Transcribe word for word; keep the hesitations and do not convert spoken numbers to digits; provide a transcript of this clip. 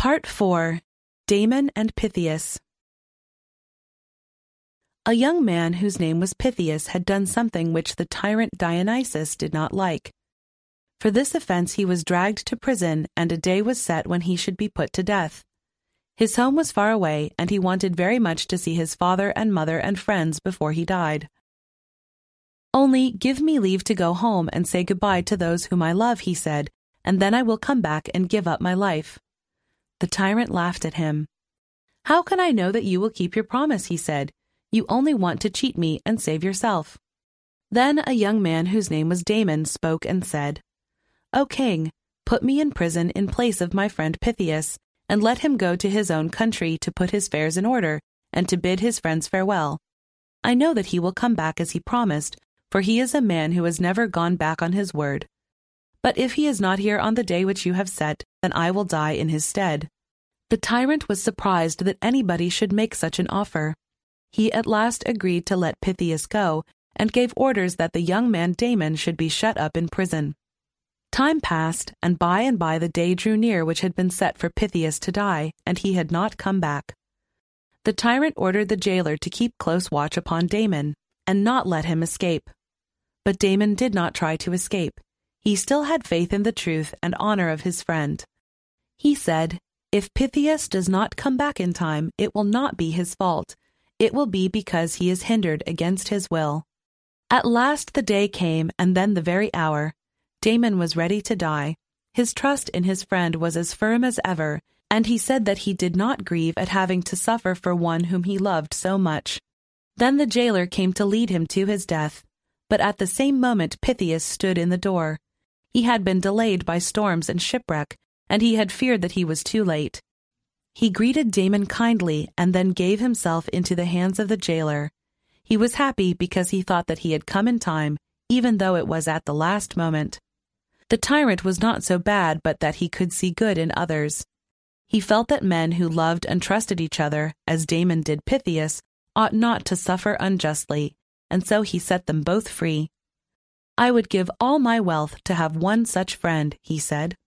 Part four. Damon and Pythias. A young man whose name was Pythias had done something which the tyrant Dionysus did not like. For this offense he was dragged to prison, and a day was set when he should be put to death. His home was far away, and he wanted very much to see his father and mother and friends before he died. "Only give me leave to go home and say goodbye to those whom I love," he said, "and then I will come back and give up my life." The tyrant laughed at him. "How can I know that you will keep your promise?" he said. "You only want to cheat me and save yourself." Then a young man whose name was Damon spoke and said, "O king, put me in prison in place of my friend Pythias, and let him go to his own country to put his affairs in order, and to bid his friends farewell. I know that he will come back as he promised, for he is a man who has never gone back on his word. But if he is not here on the day which you have set, then I will die in his stead." The tyrant was surprised that anybody should make such an offer. He at last agreed to let Pythias go, and gave orders that the young man Damon should be shut up in prison. Time passed, and by and by the day drew near which had been set for Pythias to die, and he had not come back. The tyrant ordered the jailer to keep close watch upon Damon, and not let him escape. But Damon did not try to escape. He still had faith in the truth and honor of his friend. He said, "If Pythias does not come back in time, it will not be his fault. It will be because he is hindered against his will." At last the day came, and then the very hour. Damon was ready to die. His trust in his friend was as firm as ever, and he said that he did not grieve at having to suffer for one whom he loved so much. Then the jailer came to lead him to his death, but at the same moment Pythias stood in the door. He had been delayed by storms and shipwreck, and he had feared that he was too late. He greeted Damon kindly and then gave himself into the hands of the jailer. He was happy because he thought that he had come in time, even though it was at the last moment. The tyrant was not so bad but that he could see good in others. He felt that men who loved and trusted each other, as Damon did Pythias, ought not to suffer unjustly, and so he set them both free. "I would give all my wealth to have one such friend," he said.